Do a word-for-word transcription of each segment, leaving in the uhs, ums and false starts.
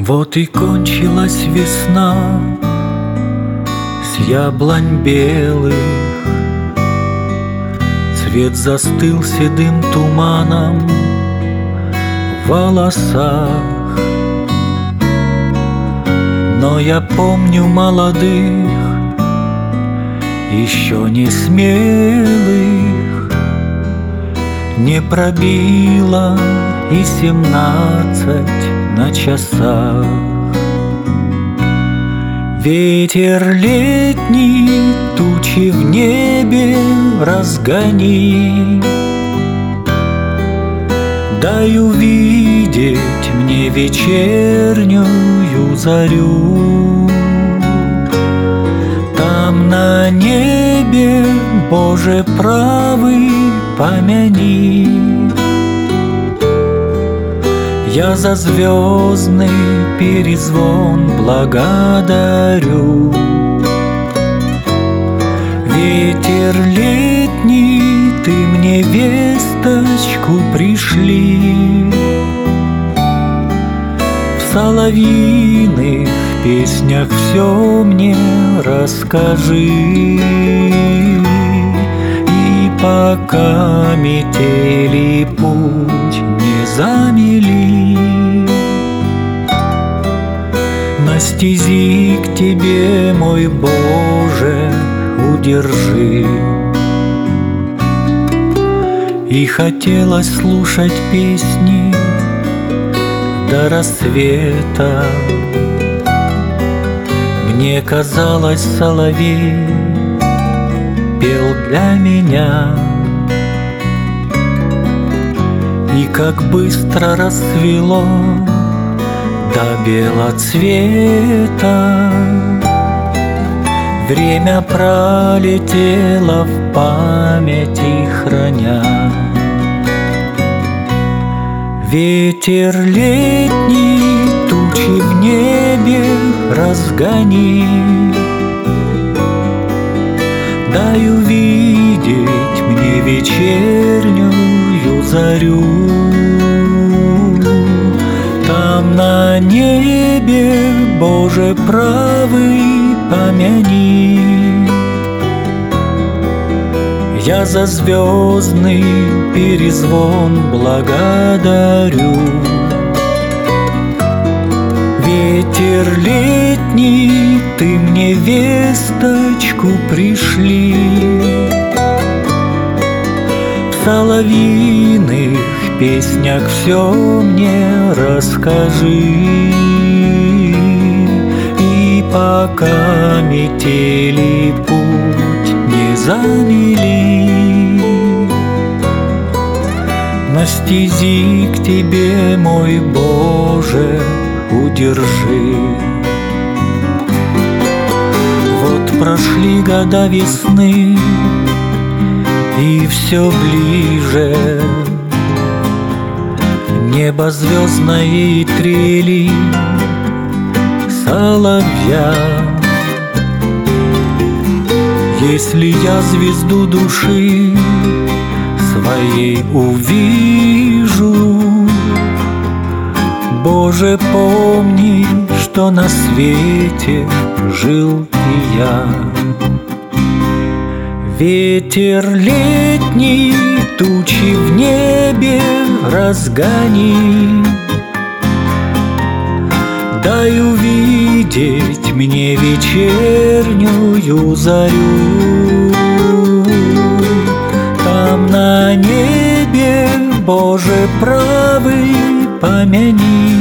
Вот и кончилась весна с яблонь белых, цвет застыл седым туманом в волосах. Но я помню молодых, еще не смелых, не пробило и семнадцать на часах. Ветер летний тучи в небе разгони, дай увидеть мне вечернюю зарю. Там на небе, Боже правый, помяни, я за звездный перезвон благодарю. Ветер летний, ты мне весточку пришли, в соловьиных песнях все мне расскажи. И пока метели путь не замели, на стези к тебе, мой Боже, удержи. И хотелось слушать песни до рассвета. Мне казалось, соловей пел для меня. И как быстро рассвело до белоцвета, время пролетело в памяти храня. Ветер летний тучи в небе разгони, дай увидеть мне вечернюю зарю. Там на небе, Боже правый, помяни, я за звездный перезвон благодарю. Ветер летний, ты мне весточку пришли, в соловьиных песнях все мне расскажи. И пока метели путь не замели, на стези к тебе, мой Боже, удержи. Вот прошли года весны, и все ближе небо звездное и трели соловья. Если я звезду души своей увижу, Боже, помни, что на свете жил и я. Ветер летний тучи в небе разгони, дай увидеть мне вечернюю зарю. Там на небе, Боже правый, помяни,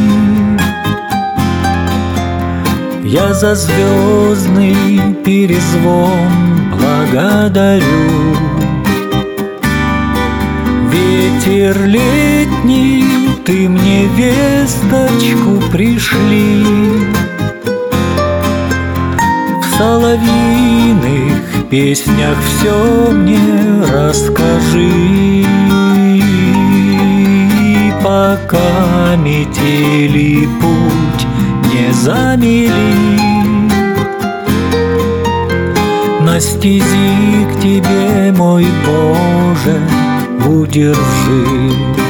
я за звездный перезвон благодарю. Ветер летний, ты мне весточку пришли, в соловьиных песнях все мне расскажи. Пока метели путь не замели, на стези к тебе, мой Боже, удержи.